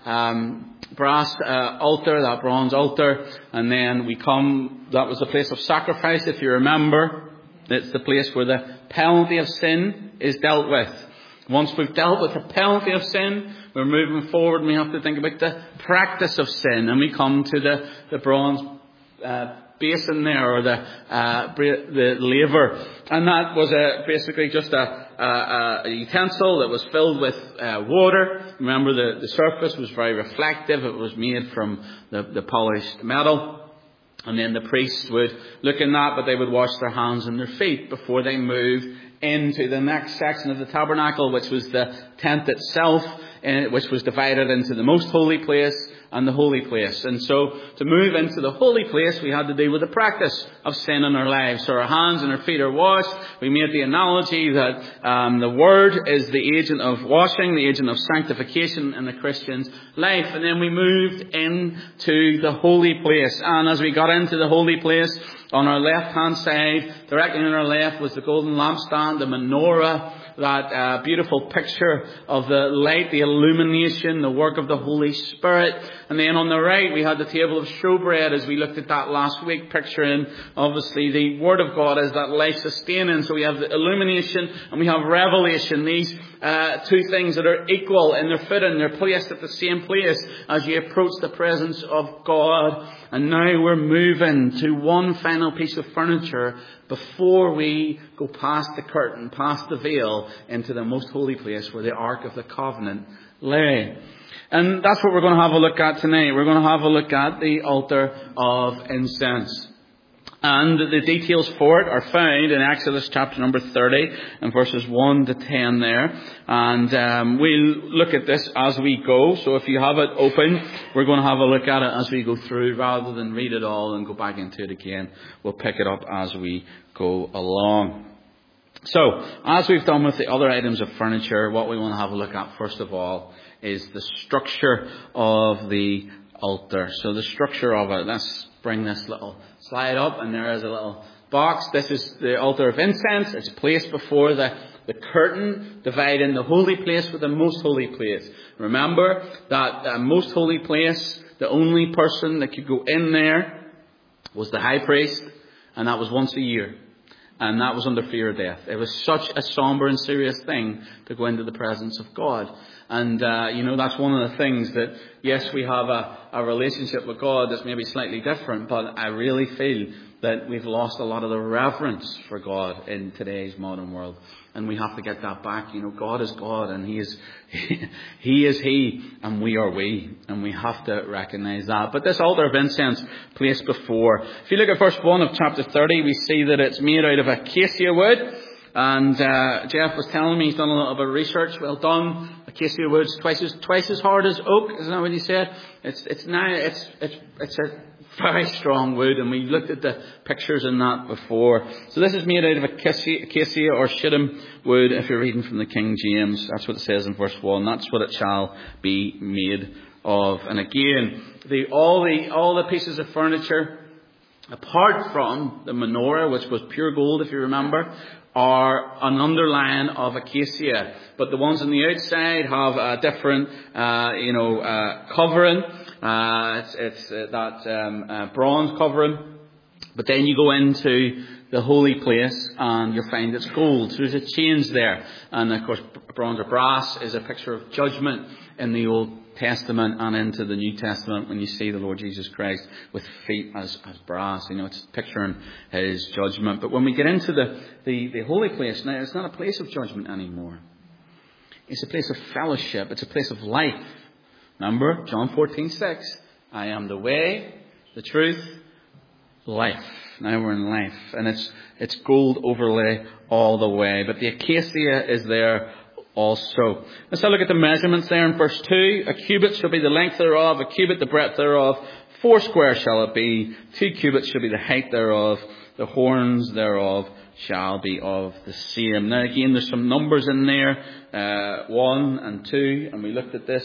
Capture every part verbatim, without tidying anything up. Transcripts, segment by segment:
um, brass uh, altar, that bronze altar, and then we come, that was the place of sacrifice, if you remember. It's the place where the penalty of sin is dealt with. Once we've dealt with the penalty of sin, we're moving forward and we have to think about the practice of sin. And we come to the, the bronze uh, basin there, or the uh, the laver. And that was a, basically just a, a, a utensil that was filled with uh, water. Remember, the, the surface was very reflective. It was made from the, the polished metal. And then the priests would look in that, but they would wash their hands and their feet before they moved into the next section of the tabernacle, which was the tent itself, which was divided into the most holy place and the holy place. And so to move into the holy place, we had to deal with the practice of sin in our lives. So our hands and our feet are washed. We made the analogy that um, the Word is the agent of washing, the agent of sanctification in the Christian's life. And then we moved into the holy place. And as we got into the holy place, on our left-hand side, directly on our left, was the golden lampstand, the menorah, that uh, beautiful picture of the light, the illumination, the work of the Holy Spirit. And then on the right, we had the table of showbread, as we looked at that last week, picturing obviously the Word of God as that life-sustaining. So we have the illumination and we have revelation. These uh, two things that are equal in their footing. They're placed at the same place as you approach the presence of God. And now we're moving to one final piece of furniture before we go past the curtain, past the veil, into the most holy place where the Ark of the Covenant lay. And that's what we're going to have a look at tonight. We're going to have a look at the altar of incense. And the details for it are found in Exodus chapter number thirty and verses one to ten there. And um, we'll look at this as we go. So if you have it open, we're going to have a look at it as we go through, rather than read it all and go back into it again. We'll pick it up as we go along. So, as we've done with the other items of furniture, what we want to have a look at first of all is the structure of the altar. So the structure of it, let's bring this little slide up, and there is a little box. This is the altar of incense. It's placed before the, the curtain, dividing the holy place with the most holy place. Remember that the most holy place, the only person that could go in there was the high priest, and that was once a year. And that was under fear of death. It was such a somber and serious thing to go into the presence of God. And, uh, you know, that's one of the things that, yes, we have a, a relationship with God that's maybe slightly different, but I really feel that we've lost a lot of the reverence for God in today's modern world. And we have to get that back. You know, God is God, and He is He, he is He, and we are we. And we have to recognize that. But this altar of incense placed before. If you look at verse one of chapter thirty, we see that it's made out of acacia wood. And uh, Jeff was telling me he's done a little bit of research. Well done. Acacia wood's twice as twice as hard as oak. Isn't that what he said? It's it's now it's it's it's a very strong wood, and we looked at the pictures in that before. So this is made out of acacia, acacia or shittim wood. If you're reading from the King James, that's what it says in verse one. That's what it shall be made of. And again, the all the all the pieces of furniture, apart from the menorah, which was pure gold, if you remember, are an underline of acacia. But the ones on the outside have a different, uh, you know, uh, covering. Uh, it's it's uh, that um, uh, bronze covering. But then you go into the holy place and you'll find it's gold. So there's a change there. And of course, bronze or brass is a picture of judgment in the Old Testament and into the New Testament when you see the Lord Jesus Christ with feet as, as brass. You know, it's picturing His judgment. But when we get into the, the, the holy place, now it's not a place of judgment anymore. It's a place of fellowship. It's a place of life. Remember, John fourteen six. I am the way, the truth, life. Now we're in life. And it's it's gold overlay all the way. But the acacia is there also. Let's have a look at the measurements there in verse two. A cubit shall be the length thereof, a cubit the breadth thereof. Four square shall it be. Two cubits shall be the height thereof. The horns thereof shall be of the same. Now again, there's some numbers in there. Uh, one and two. And we looked at this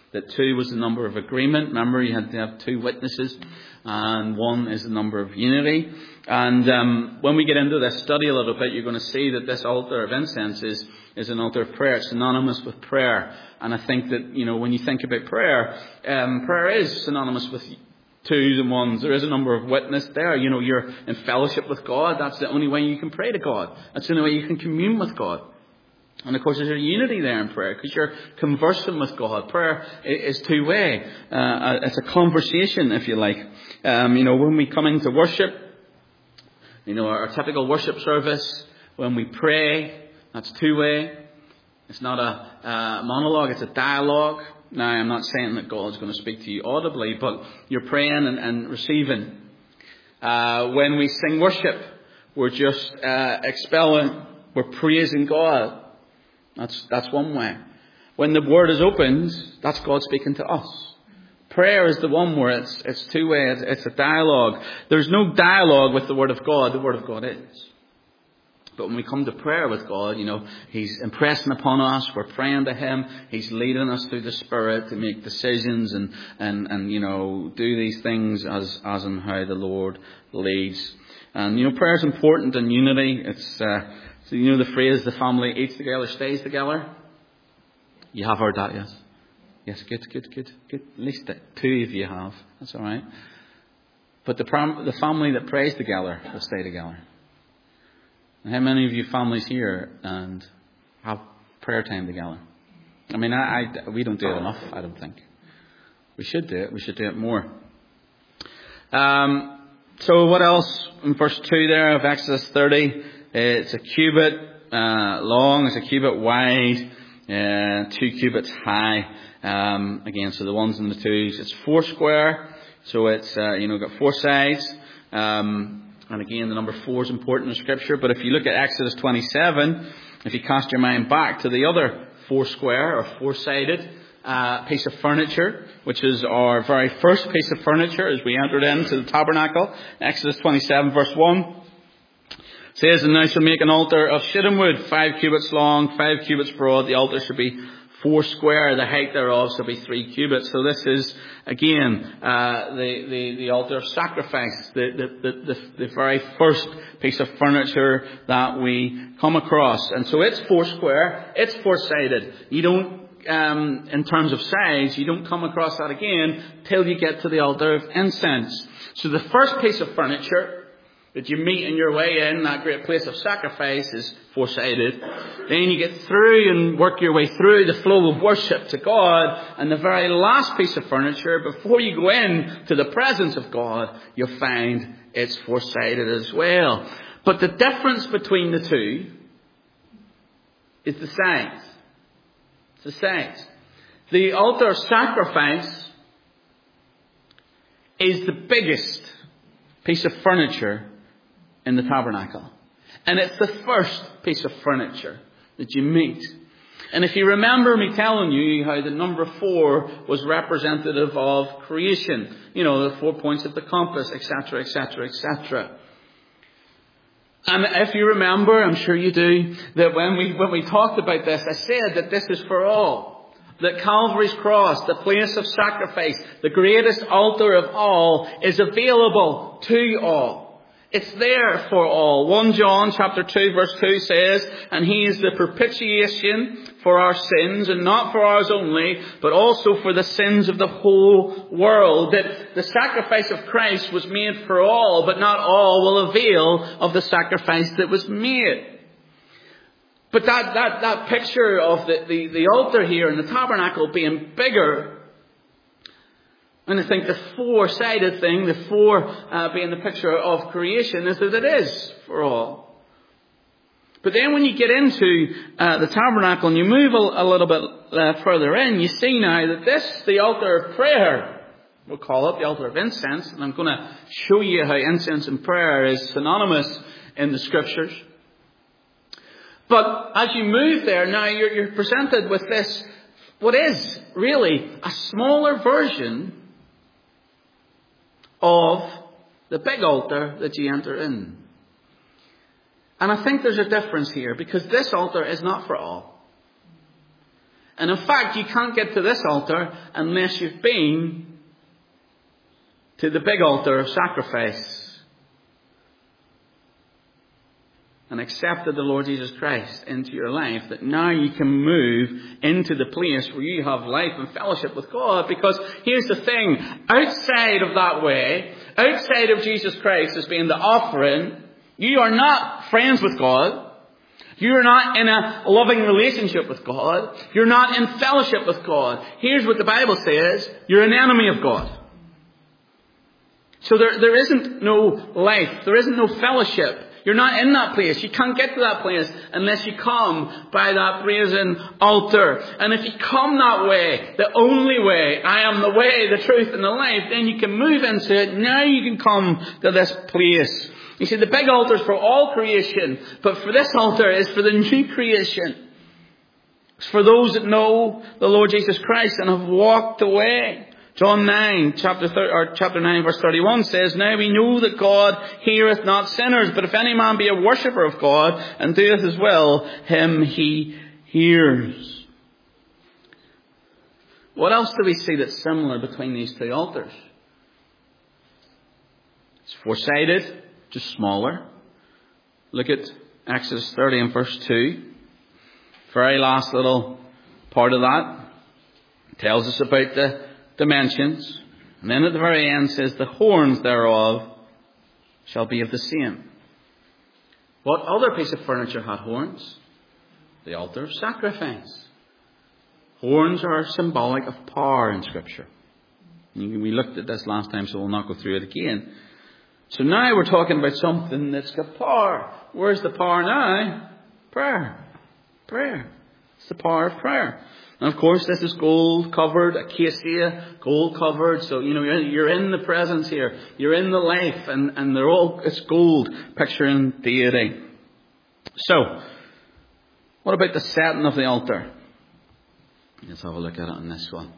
That two was the number of agreement. Remember, you had to have two witnesses, and one is the number of unity. And um, when we get into this study a little bit, you're going to see that this altar of incense is, is an altar of prayer. It's synonymous with prayer. And I think that, you know, when you think about prayer, um, prayer is synonymous with twos and ones. There is a number of witness there. You know, you're in fellowship with God. That's the only way you can pray to God. That's the only way you can commune with God. And of course, there's a unity there in prayer because you're conversing with God. Prayer is two-way. Uh, it's a conversation, if you like. Um, you know, when we come into worship, you know, our typical worship service, when we pray, that's two-way. It's not a, a monologue, it's a dialogue. Now, I'm not saying that God's going to speak to you audibly, but you're praying and, and receiving. Uh, when we sing worship, we're just uh, expelling, we're praising God. That's that's one way. When the word is opened, that's God speaking to us. Prayer is the one where it's it's two way. It's, it's a dialogue. There's no dialogue with the word of God. The word of God is. But when we come to prayer with God, you know, He's impressing upon us. We're praying to Him. He's leading us through the Spirit to make decisions and and and you know do these things as as and how the Lord leads. And you know, prayer is important in unity. It's uh, So you know the phrase, the family eats together, stays together? You have heard that, yes? Yes, good, good, good, good. At least two of you have. That's all right. But the pram- the family that prays together will stay together. And how many of you families here and have prayer time together? I mean, I, I, we don't do it enough, I don't think. We should do it. We should do it more. Um, so what else in verse two there of Exodus thirty? It's a cubit uh, long, it's a cubit wide, uh, two cubits high. Um, again, so the ones and the twos. It's four square, so it's uh, you know got four sides. Um, and again, the number four is important in Scripture. But if you look at Exodus twenty-seven, if you cast your mind back to the other four square or four-sided uh, piece of furniture, which is our very first piece of furniture as we entered into the tabernacle, Exodus twenty-seven, verse one. It says, and thou shalt make an altar of shittim wood, five cubits long, five cubits broad. The altar should be four square. The height thereof shall be three cubits. So this is, again, uh, the, the, the altar of sacrifice, the, the, the, the, the very first piece of furniture that we come across. And so it's four square. It's four-sided. You don't, um, in terms of size, you don't come across that again till you get to the altar of incense. So the first piece of furniture that you meet in your way in, that great place of sacrifice, is four-sided. Then you get through and work your way through the flow of worship to God. And the very last piece of furniture, before you go in to the presence of God, you'll find it's four-sided as well. But the difference between the two is the size. It's the size. The altar of sacrifice is the biggest piece of furniture in the tabernacle. And it's the first piece of furniture that you meet. And if you remember me telling you how the number four was representative of creation, you know, the four points of the compass, et cetera, et cetera, et cetera. And if you remember, I'm sure you do, that when we when we talked about this, I said that this is for all. That Calvary's cross, the place of sacrifice, the greatest altar of all, is available to all. It's there for all. First John chapter two verse two says, and He is the propitiation for our sins, and not for ours only, but also for the sins of the whole world. That the sacrifice of Christ was made for all, but not all will avail of the sacrifice that was made. But that, that, that picture of the, the, the altar here in the tabernacle being bigger, and I think the four-sided thing, the four uh, being the picture of creation, is that it is for all. But then when you get into uh, the tabernacle and you move a, a little bit uh, further in, you see now that this, the altar of prayer, we'll call it the altar of incense, and I'm going to show you how incense and prayer is synonymous in the Scriptures. But as you move there, now you're, you're presented with this, what is really a smaller version of the big altar that you enter in. And I think there's a difference here, because this altar is not for all. And in fact, you can't get to this altar unless you've been to the big altar of sacrifice and accepted the Lord Jesus Christ into your life, that now you can move into the place where you have life and fellowship with God. Because here's the thing, outside of that way, outside of Jesus Christ as being the offering, you are not friends with God. You're not in a loving relationship with God. You're not in fellowship with God. Here's what the Bible says, you're an enemy of God. So there, there isn't no life, there isn't no fellowship. You're not in that place. You can't get to that place unless you come by that brazen altar. And if you come that way, the only way, I am the way, the truth, and the life, then you can move into it. Now you can come to this place. You see, the big altar is for all creation, but for this altar is for the new creation. It's for those that know the Lord Jesus Christ and have walked away. John nine, chapter thirty, or chapter nine, verse thirty-one says, "Now we know that God heareth not sinners, but if any man be a worshipper of God, and doeth his will, him he hears." What else do we see that's similar between these two altars? It's four-sided, just smaller. Look at Exodus thirty and verse two. Very last little part of that tells us about the dimensions. And then at the very end says, "The horns thereof shall be of the same." What other piece of furniture had horns? The altar of sacrifice. Horns are symbolic of power in Scripture. We looked at this last time, so we'll not go through it again. So now we're talking about something that's got power. Where's the power now? Prayer. Prayer. It's the power of prayer. And of course, this is gold covered, acacia, gold covered. So, you know, you're, you're in the presence here. You're in the life, and, and they're all, it's gold, picturing deity. So, what about the setting of the altar? Let's have a look at it on this one.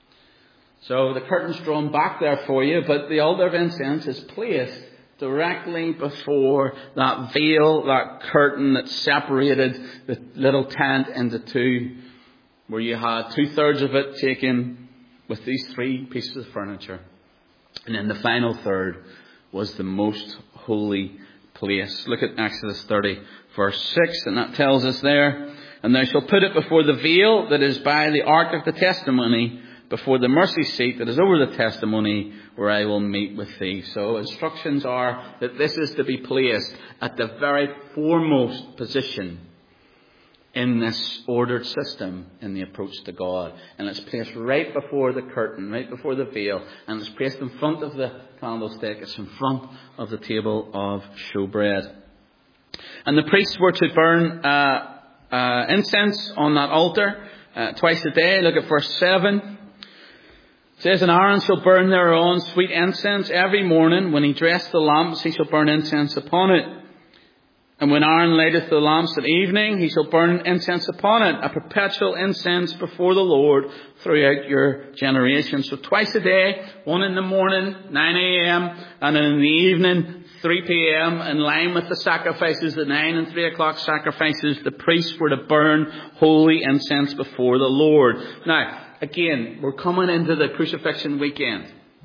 So, the curtain's drawn back there for you, but the altar of incense is placed directly before that veil, that curtain that separated the little tent into two, where you had two-thirds of it taken with these three pieces of furniture. And then the final third was the most holy place. Look at Exodus thirty, verse six, and that tells us there, "And thou shalt put it before the veil that is by the ark of the testimony, before the mercy seat that is over the testimony, where I will meet with thee." So instructions are that this is to be placed at the very foremost position in this ordered system in the approach to God. And it's placed right before the curtain, right before the veil. And it's placed in front of the candlestick. It's in front of the table of showbread. And the priests were to burn uh, uh, incense on that altar uh, twice a day. Look at verse seven. It says, "And Aaron shall burn thereon sweet incense every morning. When he dress the lamps, he shall burn incense upon it. And when Aaron lighteth the lamps at evening, he shall burn incense upon it, a perpetual incense before the Lord throughout your generations." So twice a day, one in the morning, nine a.m., and in the evening, three p.m., in line with the sacrifices, the nine and three o'clock sacrifices, the priests were to burn holy incense before the Lord. Now, again, we're coming into the crucifixion weekend.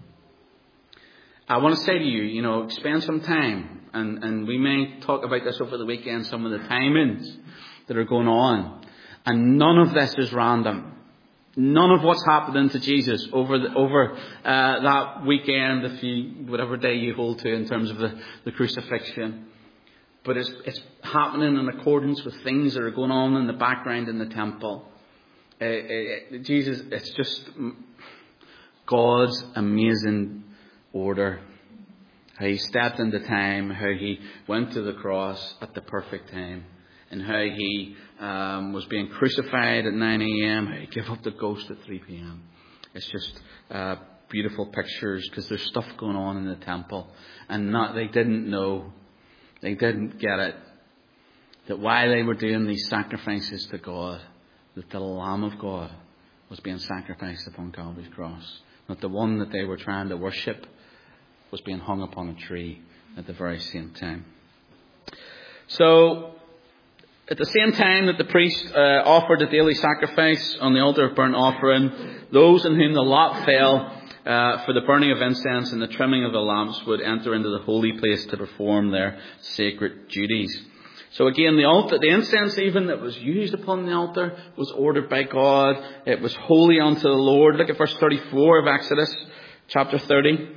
I want to say to you, you know, spend some time, and, and we may talk about this over the weekend, some of the timings that are going on. And none of this is random. None of what's happening to Jesus over the, over uh, that weekend, if you, whatever day you hold to in terms of the, the crucifixion. But it's, it's happening in accordance with things that are going on in the background in the temple. Uh, uh, Jesus, it's just God's amazing order. How he stepped into time, how he went to the cross at the perfect time, and how he um, was being crucified at nine a.m., how he gave up the ghost at three p.m. It's just uh, beautiful pictures, because there's stuff going on in the temple, and not they didn't know, they didn't get it, that while they were doing these sacrifices to God, that the Lamb of God was being sacrificed upon Calvary's cross. Not the one that they were trying to worship was being hung upon a tree at the very same time. So, At the same time that the priest uh, offered the daily sacrifice on the altar of burnt offering, those in whom the lot fell uh, for the burning of incense and the trimming of the lamps would enter into the holy place to perform their sacred duties. So again, the altar, the incense even that was used upon the altar was ordered by God. It was holy unto the Lord. Look at verse thirty-four of Exodus chapter thirty.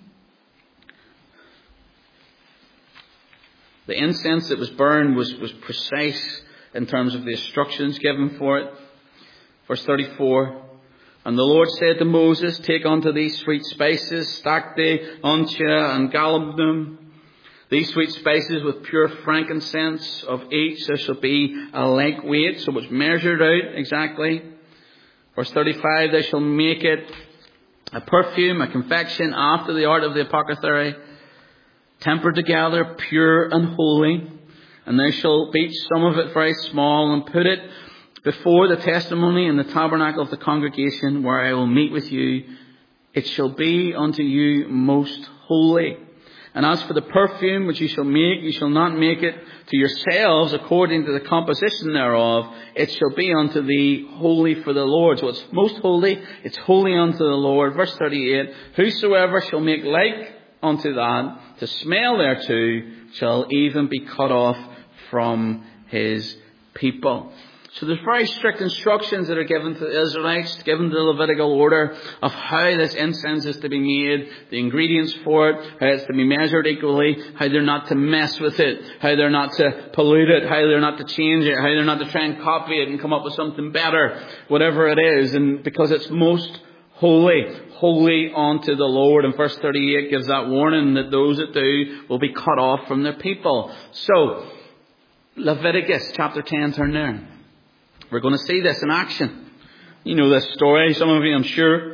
The incense that was burned was, was precise in terms of the instructions given for it. Verse thirty-four. And the Lord said to Moses, take unto thee sweet spices, stacte, onycha, and galbanum. These sweet spices with pure frankincense, of each there shall be a like weight, so it's measured out exactly. Verse thirty-five, they shall make it a perfume, a confection after the art of the apothecary, tempered together, pure and holy. And they shall beat some of it very small and put it before the testimony in the tabernacle of the congregation where I will meet with you. It shall be unto you most holy. And as for the perfume which you shall make, you shall not make it to yourselves according to the composition thereof. It shall be unto thee holy for the Lord. So it's most holy. It's holy unto the Lord. Verse thirty-eight. Whosoever shall make like unto that, to smell thereto, shall even be cut off from his people. So there's very strict instructions that are given to the Israelites, given to the Levitical order of how this incense is to be made, the ingredients for it, how it's to be measured equally, how they're not to mess with it, how they're not to pollute it, how they're not to change it, how they're not to try and copy it and come up with something better, whatever it is. And because it's most holy, holy unto the Lord. And verse thirty-eight gives that warning that those that do will be cut off from their people. So, Leviticus chapter ten, turn there. We're going to see this in action. You know this story, some of you, I'm sure.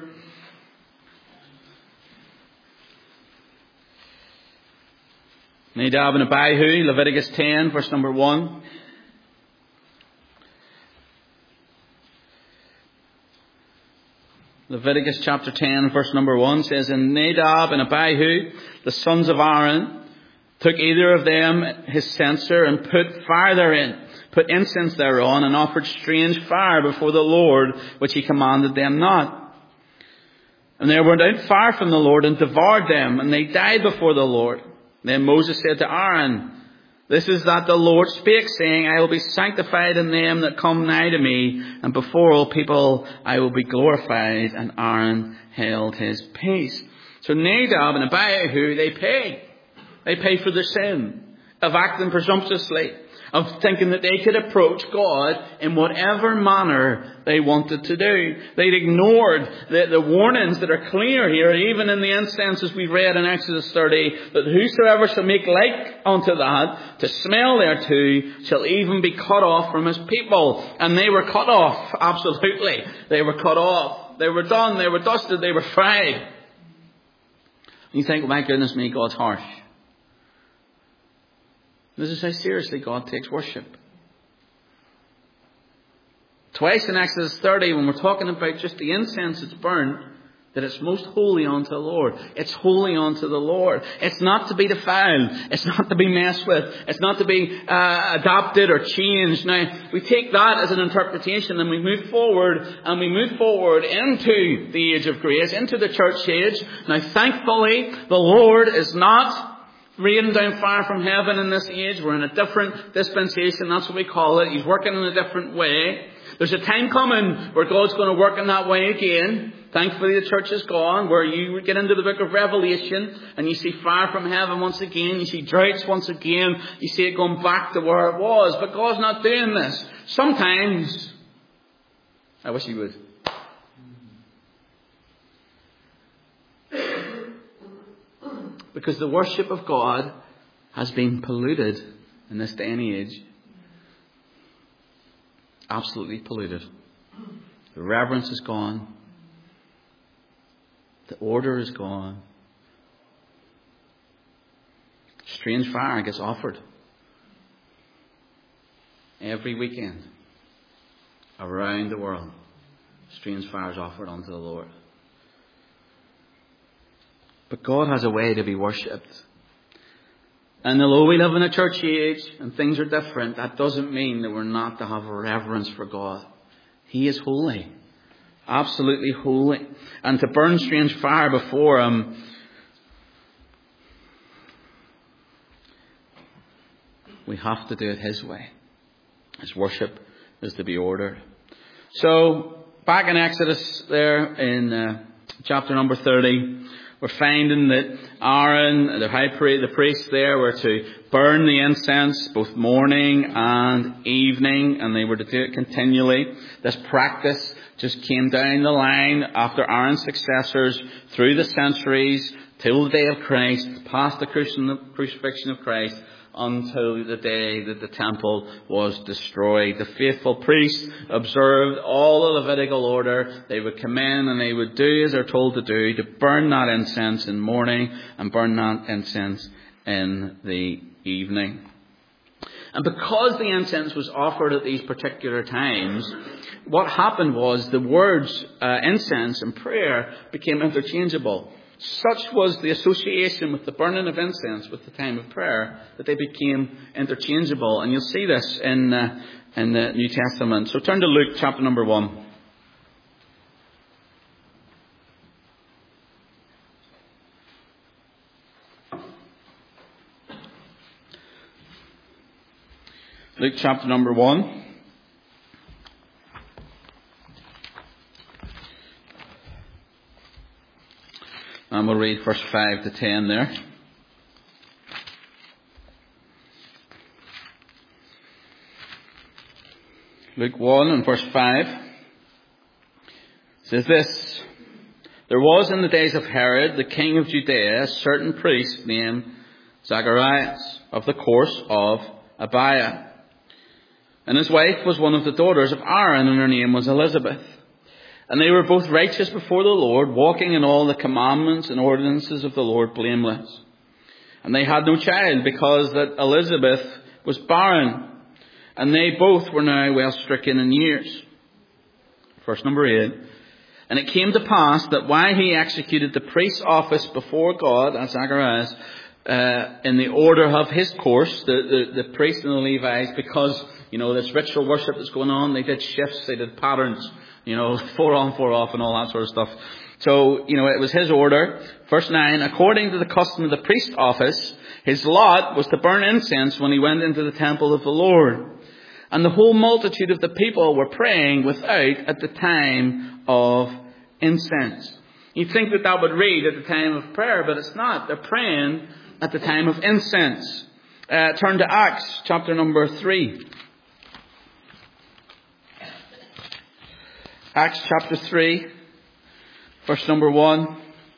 Nadab and Abihu, Leviticus ten, verse number one. Leviticus chapter ten, verse number one says, and Nadab and Abihu, the sons of Aaron, took either of them his censer and put fire therein, put incense thereon, and offered strange fire before the Lord, which he commanded them not. And there went out fire from the Lord and devoured them, and they died before the Lord. Then Moses said to Aaron, this is that the Lord spake, saying, I will be sanctified in them that come nigh to me, and before all people I will be glorified. And Aaron held his peace. So Nadab and Abihu, they pay. They pay for their sin of acting presumptuously, of thinking that they could approach God in whatever manner they wanted to do. They'd ignored the, the warnings that are clear here, even in the incense as we read in Exodus thirty, that whosoever shall make like unto that, to smell thereto, shall even be cut off from his people. And they were cut off, absolutely. They were cut off. They were done, they were dusted, they were fried. And you think, my goodness me, God's harsh. This is how seriously God takes worship. Twice in Exodus thirty, when we're talking about just the incense that's burned, that it's most holy unto the Lord. It's holy unto the Lord. It's not to be defiled. It's not to be messed with. It's not to be uh, adopted or changed. Now, we take that as an interpretation and we move forward, and we move forward into the age of grace, into the church age. Now, thankfully, the Lord is not raining down fire from heaven in this age. We're in a different dispensation. That's what we call it. He's working in a different way. There's a time coming where God's going to work in that way again. Thankfully, the church is gone, where you get into the book of Revelation and you see fire from heaven once again. You see droughts once again. You see it going back to where it was. But God's not doing this. Sometimes, I wish He would. Because the worship of God has been polluted in this day and age. Absolutely polluted. The reverence is gone. The order is gone. Strange fire gets offered every weekend around the world. Strange fire is offered unto the Lord. But God has a way to be worshipped And although we live in a church age and things are different, that doesn't mean that we're not to have a reverence for God. He is holy. Absolutely holy. And to burn strange fire before Him, we have to do it His way. His worship is to be ordered. So, back in Exodus there in uh, chapter number thirty, we're finding that Aaron, the high priest, the priests there, were to burn the incense both morning and evening, and they were to do it continually. This practice just came down the line after Aaron's successors through the centuries till the day of Christ, past the crucifixion of Christ, until the day that the temple was destroyed. The faithful priests observed all the Levitical order. They would come in and they would do as they're told to do, to burn that incense in morning and burn that incense in the evening. And because the incense was offered at these particular times, what happened was the words uh, incense and prayer became interchangeable. Such was the association with the burning of incense with the time of prayer that they became interchangeable. And you'll see this in, uh, in the New Testament. So turn to Luke chapter number one. Luke chapter number one. And we'll read verse five to ten there. Luke one and verse five says this: There was in the days of Herod, the king of Judea, a certain priest named Zacharias, of the course of Abiah. And his wife was one of the daughters of Aaron, and her name was Elizabeth. And they were both righteous before the Lord, walking in all the commandments and ordinances of the Lord blameless. And they had no child, because that Elizabeth was barren, and they both were now well stricken in years. Verse number eight. And it came to pass that while he executed the priest's office before God, as Zacharias, uh, in the order of his course, the, the, the priests and the Levites, because, you know, this ritual worship that's going on, they did shifts, they did patterns. You know, four on, four off and all that sort of stuff. So, you know, it was his order. Verse nine, according to the custom of the priest's office, his lot was to burn incense when he went into the temple of the Lord. And the whole multitude of the people were praying without at the time of incense. You'd think that that would read at the time of prayer, but it's not. They're praying at the time of incense. Uh, turn to Acts chapter number three. Acts chapter three, verse number one.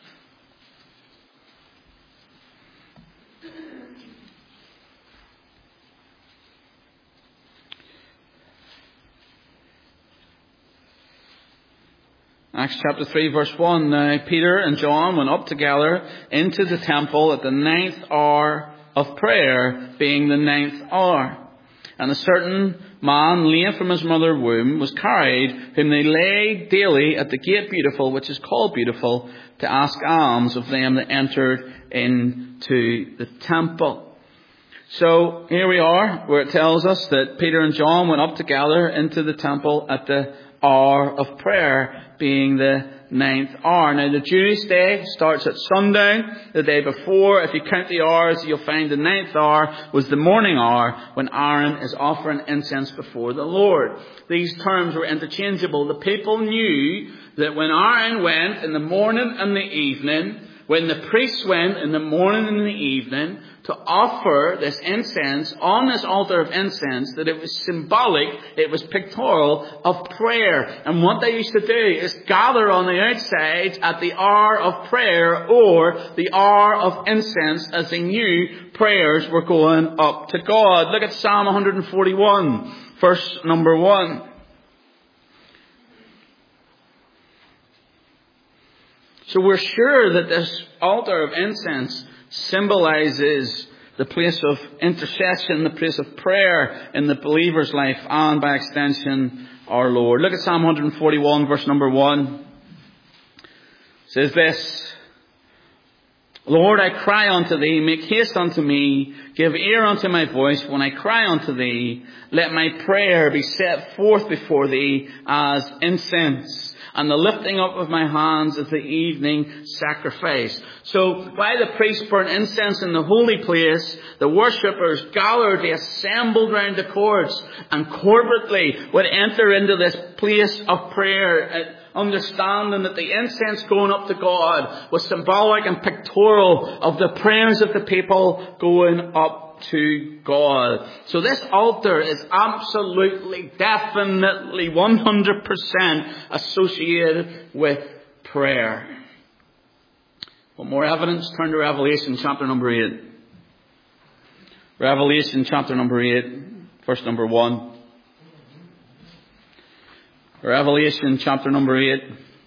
Acts chapter three, verse one. Now Peter and John went up together into the temple at the ninth hour of prayer, being the ninth hour. And a certain man, lame from his mother's womb, was carried, whom they laid daily at the gate Beautiful, which is called Beautiful, to ask alms of them that entered into the temple. So here we are, where it tells us that Peter and John went up together into the temple at the hour of prayer, being the ninth hour. Now the Jewish day starts at sundown the day before. If you count the hours, you'll find the ninth hour was the morning hour when Aaron is offering incense before the Lord. These terms were interchangeable. The people knew that when Aaron went in the morning and the evening, when the priests went in the morning and the evening to offer this incense on this altar of incense, that it was symbolic, it was pictorial of prayer. And what they used to do is gather on the outside at the hour of prayer or the hour of incense, as they knew prayers were going up to God. Look at Psalm one forty-one, verse number one. So we're sure that this altar of incense symbolizes the place of intercession, the place of prayer in the believer's life, and by extension, our Lord. Look at Psalm one forty-one, verse number one. It says this: Lord, I cry unto thee, make haste unto me, give ear unto my voice when I cry unto thee. Let my prayer be set forth before thee as incense, and the lifting up of my hands as the evening sacrifice. So while the priests burnt incense in the holy place, the worshippers gathered, they assembled round the courts, and corporately would enter into this place of prayer, understanding that the incense going up to God was symbolic and pictorial of the prayers of the people going up to God. So this altar is absolutely, definitely, one hundred percent associated with prayer. Want more evidence? Turn to Revelation chapter number eight. Revelation chapter number eight, verse number one. Revelation chapter number eight.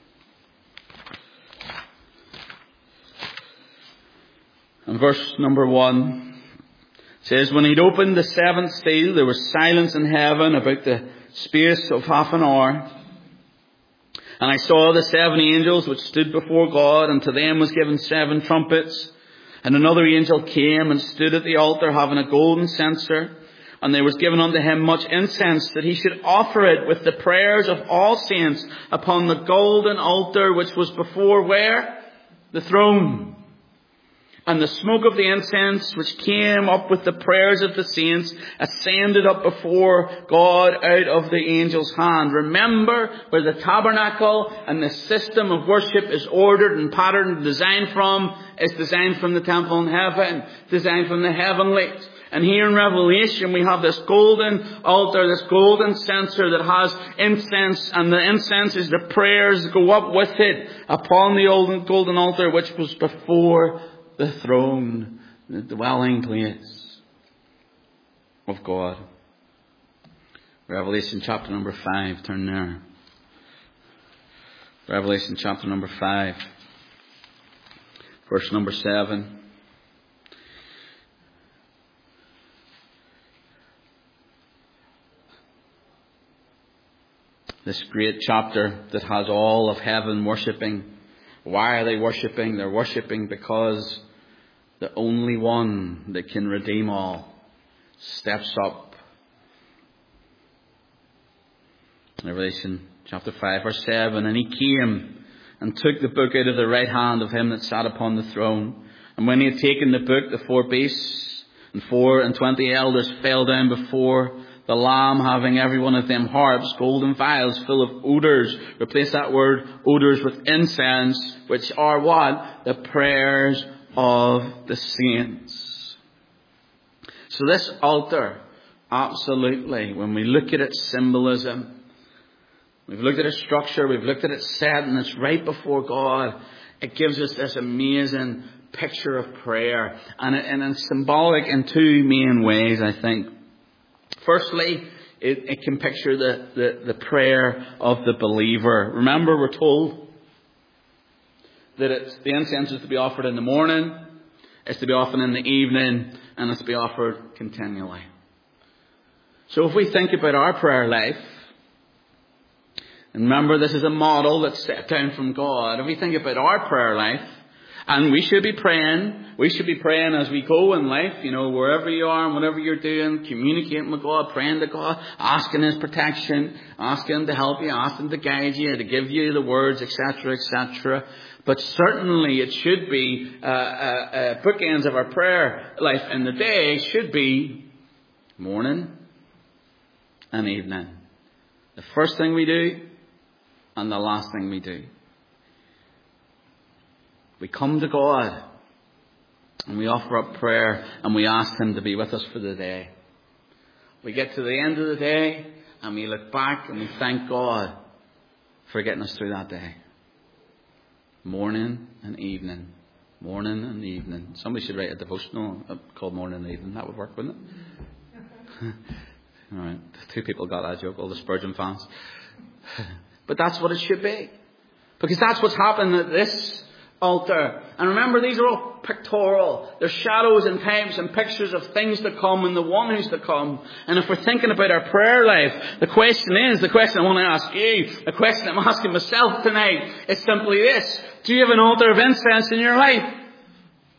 And verse number one says, when he'd opened the seventh seal, there was silence in heaven about the space of half an hour. And I saw the seven angels which stood before God, and to them was given seven trumpets. And another angel came and stood at the altar, having a golden censer. And there was given unto him much incense, that he should offer it with the prayers of all saints upon the golden altar which was before where? The throne. And the smoke of the incense which came up with the prayers of the saints ascended up before God out of the angel's hand. Remember where the tabernacle and the system of worship is ordered and patterned and designed from? It's designed from the temple in heaven, designed from the heavenlies. And here in Revelation we have this golden altar, this golden censer that has incense, and the incense is the prayers that go up with it upon the golden altar which was before the throne, the dwelling place of God. Revelation chapter number five, turn there. Revelation chapter number five, verse number seven. This great chapter that has all of heaven worshipping. Why are they worshipping? They're worshipping because the only one that can redeem all steps up. Revelation chapter five, verse seven. And he came and took the book out of the right hand of him that sat upon the throne. And when he had taken the book, the four beasts and four and twenty elders fell down before the Lamb, having every one of them harps, golden vials full of odors. Replace that word odors with incense, which are what? The prayers of the saints. So this altar, absolutely, when we look at its symbolism, we've looked at its structure, we've looked at its setting, it's right before God. It gives us this amazing picture of prayer. And, it, and it's symbolic in two main ways, I think. Firstly, it, it can picture the, the, the prayer of the believer. Remember, we're told that it's, the incense is to be offered in the morning, it's to be offered in the evening, and it's to be offered continually. So if we think about our prayer life, and remember this is a model that's set down from God. If we think about our prayer life, and we should be praying. We should be praying as we go in life, you know, wherever you are and whatever you're doing, communicating with God, praying to God, asking His protection, asking Him to help you, asking Him to guide you, to give you the words, et cetera, et cetera. But certainly it should be, uh, uh, uh, bookends of our prayer life in the day should be morning and evening. The first thing we do and the last thing we do. We come to God and we offer up prayer and we ask Him to be with us for the day. We get to the end of the day and we look back and we thank God for getting us through that day. Morning and evening. Morning and evening. Somebody should write a devotional called Morning and Evening. That would work, wouldn't it? All right. Two people got that joke, all the Spurgeon fans. But that's what it should be. Because that's what's happened at this altar. And remember, these are all pictorial. They're shadows and types and pictures of things to come and the one who's to come. And if we're thinking about our prayer life, the question is, the question I want to ask you, the question I'm asking myself tonight, is simply this. Do you have an altar of incense in your life?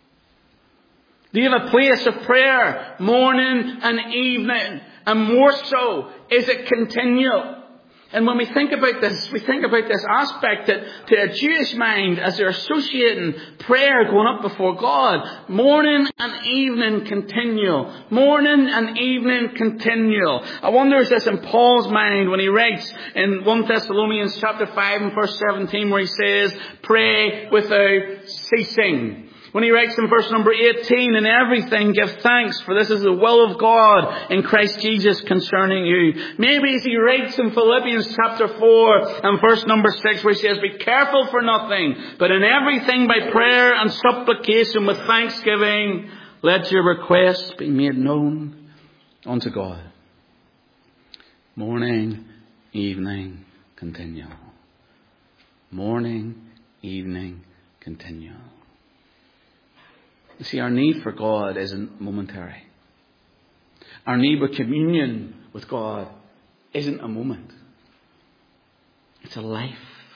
Do you have a place of prayer morning and evening? And more so, is it continual? And when we think about this, we think about this aspect that to a Jewish mind, as they're associating prayer going up before God, morning and evening continual. Morning and evening continual. I wonder is this in Paul's mind when he writes in First Thessalonians chapter five and verse seventeen where he says, pray without ceasing. When he writes in verse number eighteen, in everything give thanks, for this is the will of God in Christ Jesus concerning you. Maybe as he writes in Philippians chapter four and verse number six, where he says, be careful for nothing, but in everything by prayer and supplication with thanksgiving, let your requests be made known unto God. Morning, evening, continual. Morning, evening, continual. You see, our need for God isn't momentary. Our need for communion with God isn't a moment. It's a life.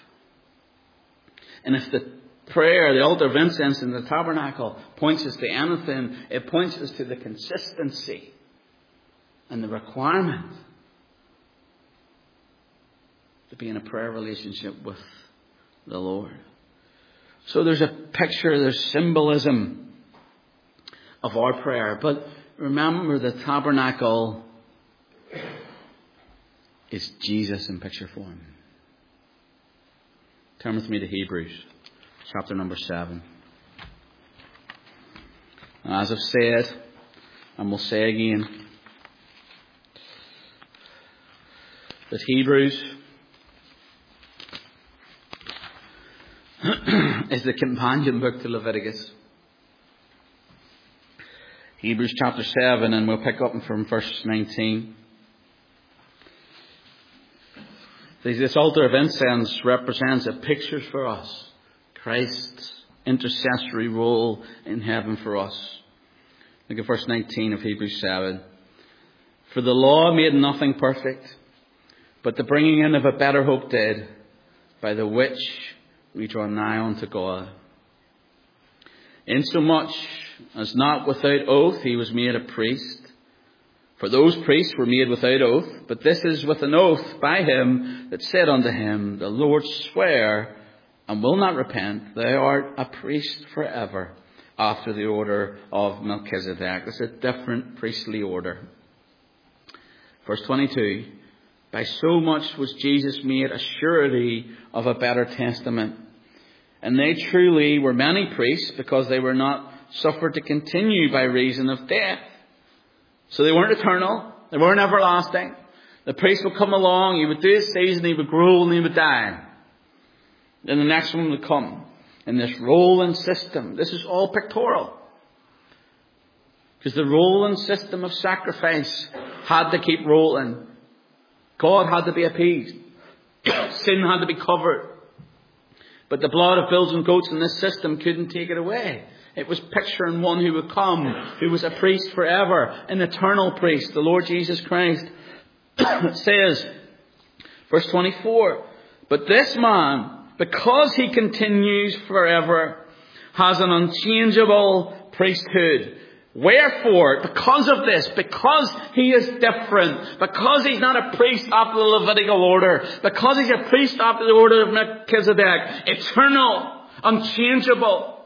And if the prayer, the altar of incense in the tabernacle points us to anything, it points us to the consistency and the requirement to be in a prayer relationship with the Lord. So there's a picture, there's symbolism of our prayer. But remember, the tabernacle is Jesus in picture form. Turn with me to Hebrews, chapter number seven. And as I've said, and we'll say again, that Hebrews is the companion book to Leviticus. Hebrews chapter seven, and we'll pick up from verse nineteen. This altar of incense represents a picture for us. Christ's intercessory role in heaven for us. Look at verse nineteen of Hebrews seven. For the law made nothing perfect, but the bringing in of a better hope did, by the which we draw nigh unto God. Insomuch as not without oath he was made a priest. For those priests were made without oath, but this is with an oath by him that said unto him, the Lord sware, and will not repent, thou art a priest forever, after the order of Melchizedek. It's a different priestly order. Verse twenty-two, by so much was Jesus made a surety of a better testament. And they truly were many priests, because they were not suffered to continue by reason of death. So they weren't eternal. They weren't everlasting. The priest would come along, he would do his season, he would grow, and he would die. Then the next one would come. In this rolling system. This is all pictorial. Because the rolling system of sacrifice had to keep rolling. God had to be appeased. Sin had to be covered. But the blood of bulls and goats in this system couldn't take it away. It was picturing one who would come, who was a priest forever, an eternal priest, the Lord Jesus Christ. It says, verse twenty-four, but this man, because he continues forever, has an unchangeable priesthood. Wherefore, because of this, because he is different, because he's not a priest after the Levitical order, because he's a priest after the order of Melchizedek, eternal, unchangeable,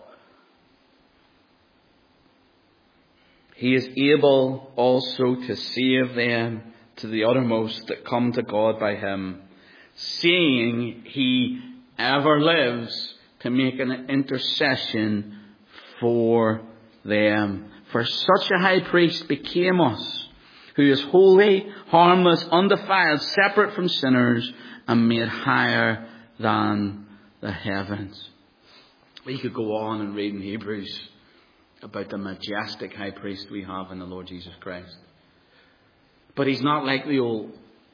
he is able also to save them to the uttermost that come to God by him, seeing he ever lives to make an intercession for them. For such a high priest became us, who is holy, harmless, undefiled, separate from sinners, and made higher than the heavens. We could go on and read in Hebrews about the majestic high priest we have in the Lord Jesus Christ. But he's not like the old.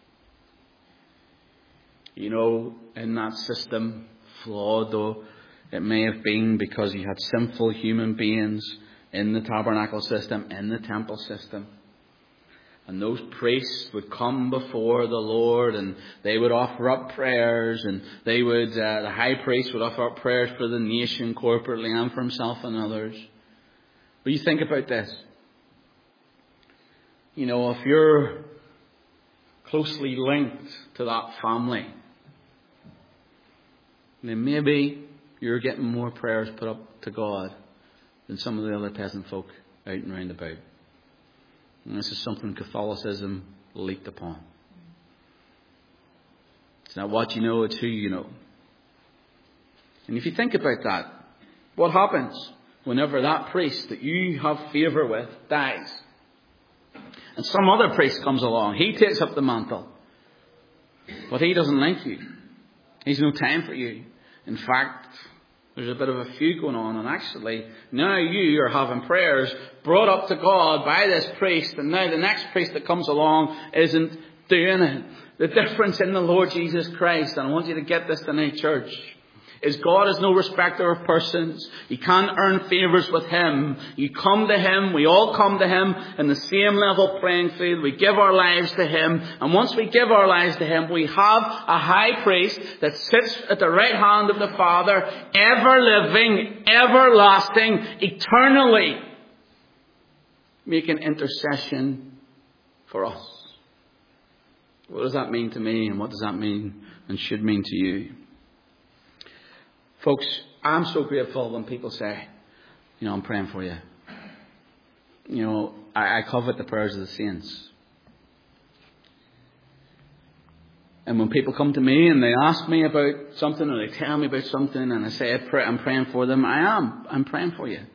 You know, in that system, flawed though it may have been, because you had sinful human beings in the tabernacle system, in the temple system. And those priests would come before the Lord, and they would offer up prayers, and they would, uh, the high priest would offer up prayers for the nation corporately and for himself and others. But you think about this. You know, if you're closely linked to that family, then maybe you're getting more prayers put up to God than some of the other peasant folk out and round about. And this is something Catholicism leaked upon. It's not what you know, it's who you know. And if you think about that, what happens whenever that priest that you have favour with dies? And some other priest comes along. He takes up the mantle. But he doesn't like you. He's no time for you. In fact, there's a bit of a feud going on. And actually, now you are having prayers brought up to God by this priest. And now the next priest that comes along isn't doing it. The difference in the Lord Jesus Christ, and I want you to get this tonight, church, is God is no respecter of persons. You can't earn favours with Him. You come to Him. We all come to Him in the same level playing field. We give our lives to Him. And once we give our lives to Him, we have a high priest that sits at the right hand of the Father, ever living, everlasting, eternally, making intercession for us. What does that mean to me? And what does that mean and should mean to you? Folks, I'm so grateful when people say, you know, I'm praying for you. You know, I, I covet the prayers of the saints. And when people come to me and they ask me about something or they tell me about something and I say I pray, I'm praying for them, I am. I'm praying for you.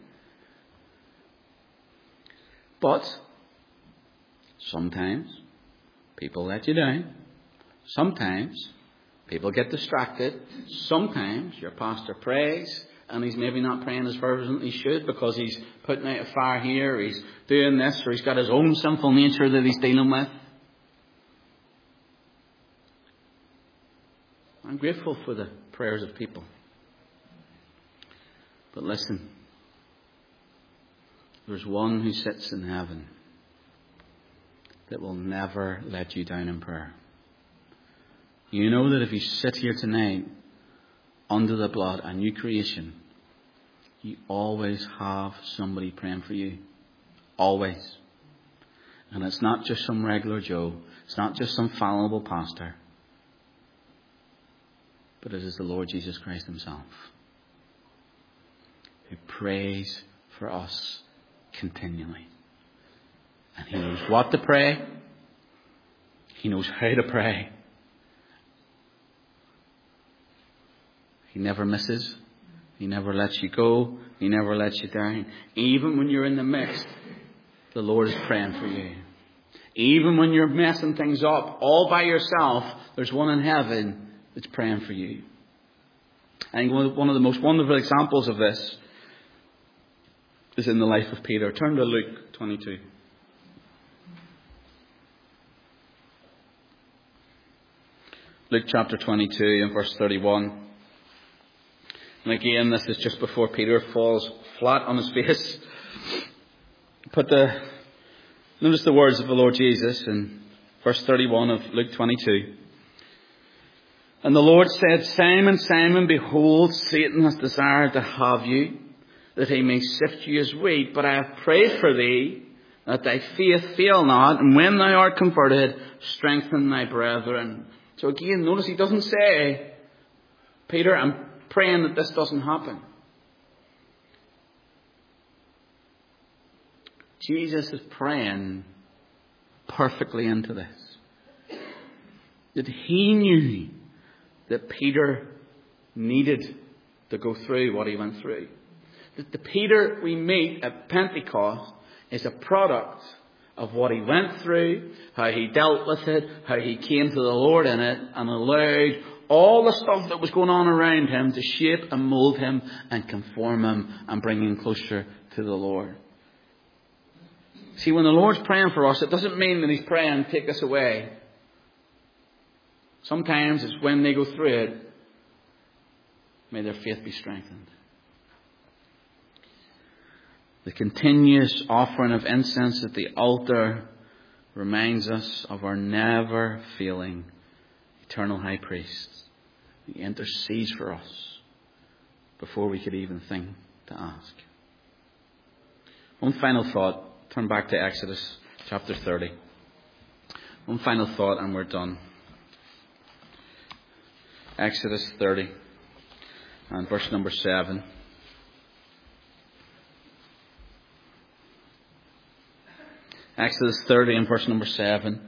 But sometimes people let you down. Sometimes people get distracted. Sometimes your pastor prays and he's maybe not praying as fervently as he should because he's putting out a fire here, or he's doing this, or he's got his own sinful nature that he's dealing with. I'm grateful for the prayers of people. But listen, there's one who sits in heaven that will never let you down in prayer. You know that if you sit here tonight under the blood, a new creation, you always have somebody praying for you. Always. And it's not just some regular Joe. It's not just some fallible pastor. But it is the Lord Jesus Christ Himself who prays for us continually. And He knows what to pray. He knows how to pray. He never misses. He never lets you go. He never lets you down. Even when you're in the midst, the Lord is praying for you. Even when you're messing things up all by yourself, there's one in heaven that's praying for you. I think one of the most wonderful examples of this is in the life of Peter. Turn to Luke twenty-two. Luke chapter twenty-two and verse thirty-one. And again, this is just before Peter falls flat on his face. Put the, notice the words of the Lord Jesus in verse thirty-one of Luke twenty-two. And the Lord said, Simon, Simon, behold, Satan has desired to have you, that he may sift you as wheat. But I have prayed for thee, that thy faith fail not, and when thou art converted, strengthen thy brethren. So again, notice he doesn't say, Peter, I'm praying that this doesn't happen. Jesus is praying perfectly into this. That he knew that Peter needed to go through what he went through. That the Peter we meet at Pentecost is a product of what he went through, how he dealt with it, how he came to the Lord in it, and allowed all the stuff that was going on around him to shape and mould him and conform him and bring him closer to the Lord. See, when the Lord's praying for us, it doesn't mean that He's praying, take us away. Sometimes it's when they go through it, may their faith be strengthened. The continuous offering of incense at the altar reminds us of our never failing eternal high priest. He intercedes for us before we could even think to ask. One final thought. Turn back to Exodus chapter thirty. One final thought and we're done. Exodus thirty and verse number seven. Exodus thirty and verse number seven.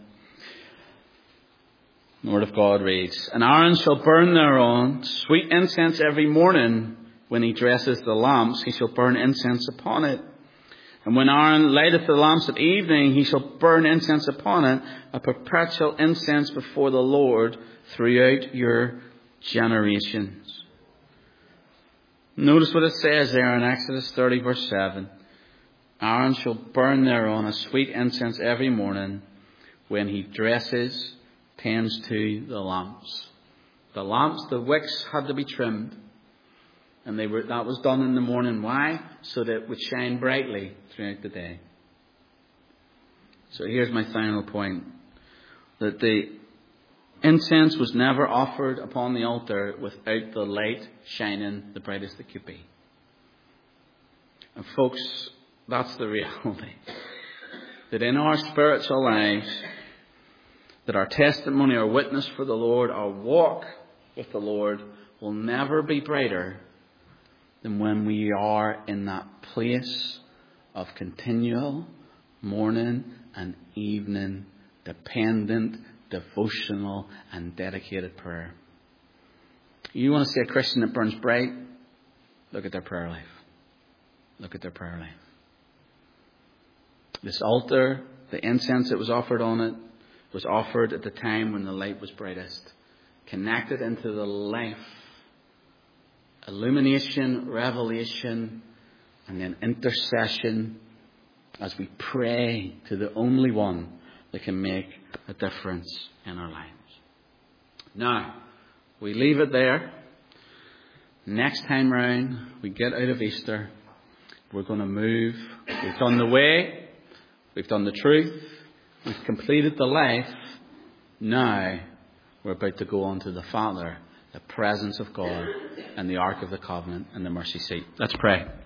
The Word of God reads, "And Aaron shall burn thereon sweet incense every morning. When he dresses the lamps, he shall burn incense upon it. And when Aaron lighteth the lamps at evening, he shall burn incense upon it, a perpetual incense before the Lord throughout your generations." Notice what it says there in Exodus thirty verse seven. Aaron shall burn thereon a sweet incense every morning when he dresses, tends to the lamps. The lamps, the wicks had to be trimmed. And they were, that was done in the morning. Why? So that it would shine brightly throughout the day. So here's my final point. That the incense was never offered upon the altar without the light shining the brightest it could be. And folks, that's the reality. That in our spiritual lives, that our testimony, our witness for the Lord, our walk with the Lord will never be brighter than when we are in that place of continual morning and evening, dependent, devotional and dedicated prayer. You want to see a Christian that burns bright? Look at their prayer life. Look at their prayer life. This altar, the incense that was offered on it, was offered at the time when the light was brightest. Connected into the life. Illumination, revelation, and then intercession as we pray to the only one that can make a difference in our lives. Now, we leave it there. Next time round, we get out of Easter. We're going to move. We've done the way. We've done the truth. We've completed the life. Now, we're about to go on to the Father, the presence of God, and the Ark of the Covenant and the mercy seat. Let's pray.